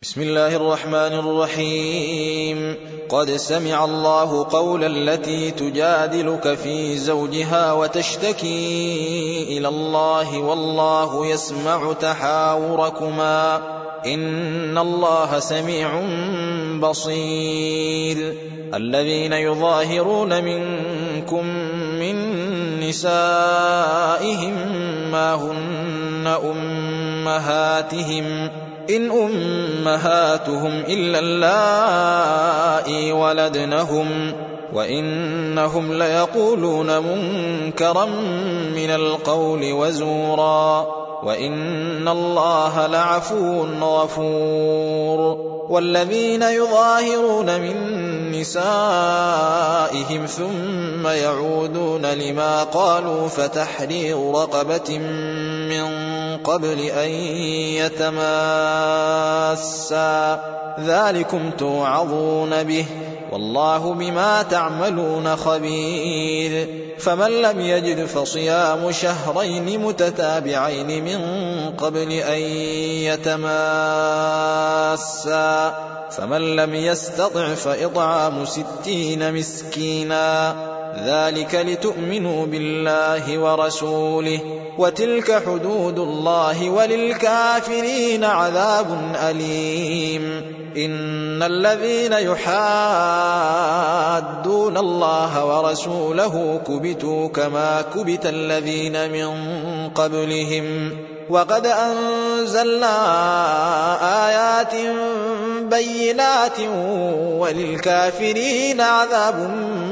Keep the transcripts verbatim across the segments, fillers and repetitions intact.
بسم الله الرحمن الرحيم. قد سمع الله قول التي تجادلك في زوجها وتشتكي إلى الله والله يسمع تحاوركما إن الله سميع بصير. الذين يظاهرون منكم من نسائهم ما هن أمهاتهم إن أمهاتهم إلا اللائي ولدنهم وإنهم ليقولون منكرا من القول وزورا وإن الله لعفو غفور. والذين يظاهرون من نسائهم ثم يعودون لما قالوا فتحرير رقبة من قبل أن يتماسا ذلكم توعظون به والله بما تعملون خبير. فمن لم يجد فصيام شهرين متتابعين من قبل أن يتماسا فمن لم يستطع فإطعام ستين مسكينا ذلك لتؤمنوا بالله ورسوله وتلك حدود الله وللكافرين عذاب أليم. إن الذين يحادون الله ورسوله كبتوا كما كبت الذين من قبلهم وقد أنزلنا آيات بينات وللكافرين عذاب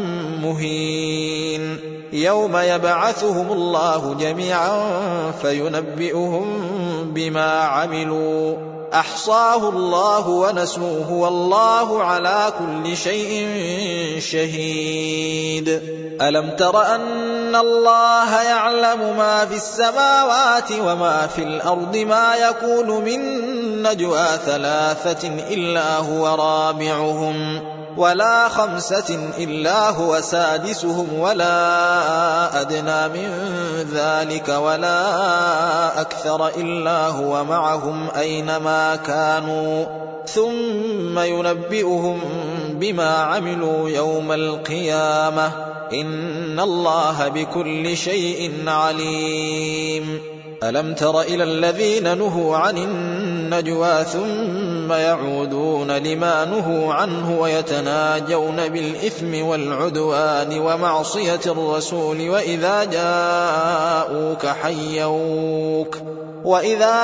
مهين. يوم يبعثهم الله جميعا فينبئهم بما عملوا أحصاه الله ونسوه والله على كل شيء شهيد. ألم تر أن الله يعلم ما في السماوات وما في الأرض ما يكون من نجوى ثلاثة إلا هو رابعهم ولا خمسة إلا هو سادسهم ولا أدنى من ذلك ولا أكثر إلا هو معهم أينما كانوا ثم ينبئهم بما عملوا يوم القيامة إن الله بكل شيء عليم. ألم تر إلى الذين نهوا عن النجوى ثم يعودون لما نهوا عنه ويتناجون بالإثم والعدوان ومعصية الرسول وإذا جاءوك حيوك وإذا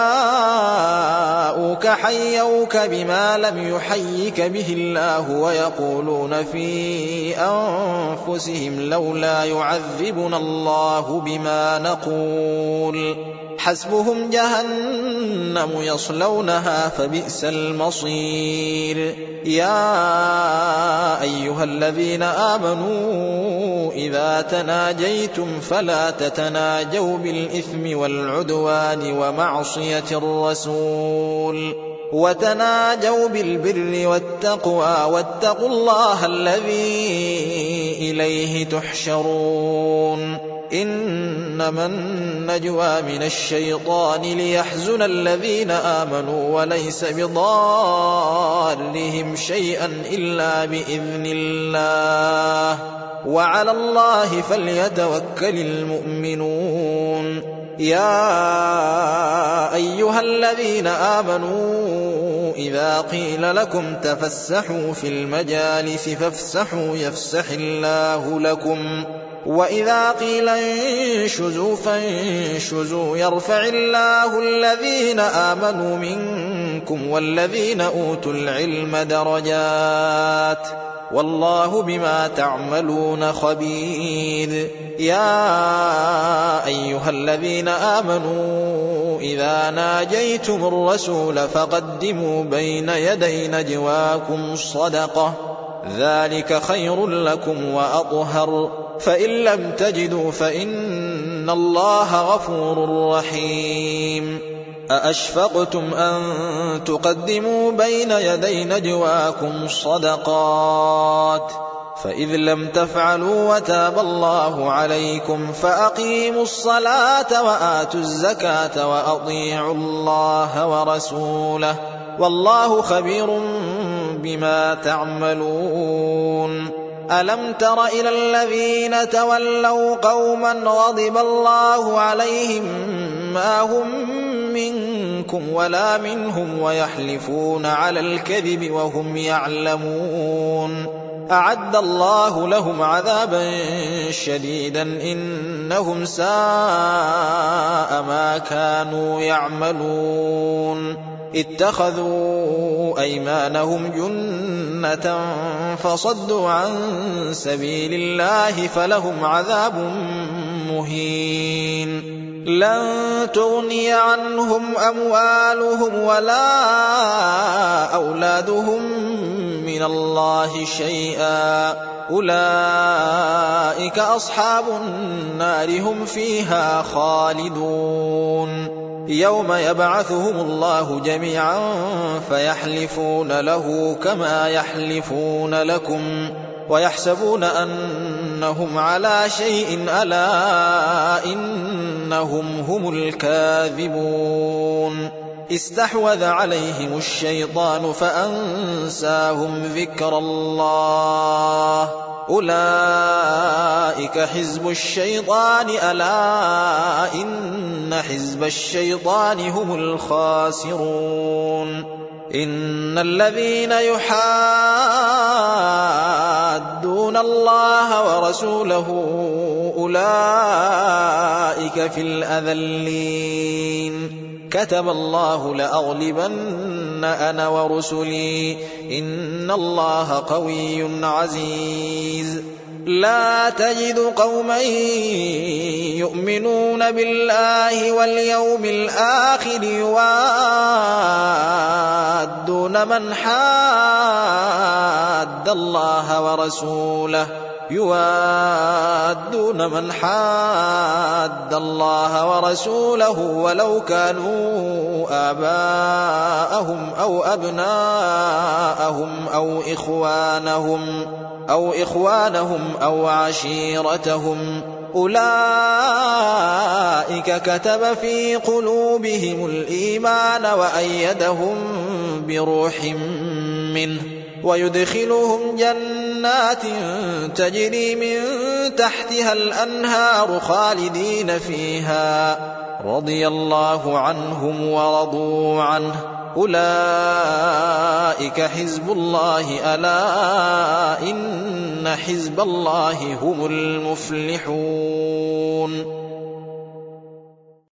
جاءوك حيوك بما لم يحيك به الله ويقولون في أنفسهم لولا يعذبنا الله بما نقول حسبهم جهنم يصلونها فبئس المصير. يا أيها الذين آمنوا إذا تناجيتم فلا تتناجوا بالإثم والعدوان ومعصية الرسول وتناجوا بالبر والتقوى واتقوا الله الذي إليه تحشرون. إنما النجوى من الشيطان ليحزن الذين آمنوا وليس بضارهم شيئا إلا بإذن الله وعلى الله فليتوكل المؤمنون. يا أيها الذين آمنوا إذا قيل لكم تفسحوا في المجالس فافسحوا يفسح الله لكم وإذا قيل انشزوا فانشزوا يرفع الله الذين آمنوا منكم والذين أوتوا العلم درجات والله بما تعملون خبير. يا أيها الذين آمنوا إذا ناجيتم الرسول فقدموا بين يدي نجواكم صدقة ذلك خير لكم وأطهر فإن لم تجدوا فإن الله غفور رحيم. أأشفقتم أن تقدموا بين يدي نجواكم صدقات فإذ لم تفعلوا وتاب الله عليكم فأقيموا الصلاة وآتوا الزكاة وأطيعوا الله ورسوله والله خبير بما تعملون. ألم تر إلى الذين تولوا قوما غضب الله عليهم ما هم منكم ولا منهم ويحلفون على الكذب وهم يعلمون أعد الله لهم عذابا شديدا إنهم ساء ما كانوا يعملون. اتخذوا أيمانهم جنة فصدوا عن سبيل الله فلهم عذاب مهين. لن تغني عنهم أموالهم ولا أولادهم من الله شيئا أولئك أصحاب النار هم فيها خالدون. يوم يبعثهم الله جميعا فيحلفون له كما يحلفون لكم ويحسبون أنهم على شيء ألا إنهم هم الكاذبون. استحوذ عليهم الشيطان فأنساهم ذكر الله أولئك حزب الشيطان ألا إن حزب الشيطان هم الخاسرون. إن الذين يحادون الله ورسوله أولئك في الأذلين. كتب الله لأغلبن أنا ورسلي إن الله قوي عزيز. لا تجد قوما يؤمنون بالله واليوم الآخر يوادون من حاد الله ورسوله يوادون من حاد الله ورسوله ولو كانوا آباءهم أو أبناءهم أو إخوانهم أو إخوانهم أو عشيرتهم أولئك كتب في قلوبهم الإيمان وأيدهم بروح منه ويدخلهم جنات تجري من تحتها الأنهار خالدين فيها رضي الله عنهم ورضوا عنه أولئك حزب الله ألا إن حزب الله هم المفلحون.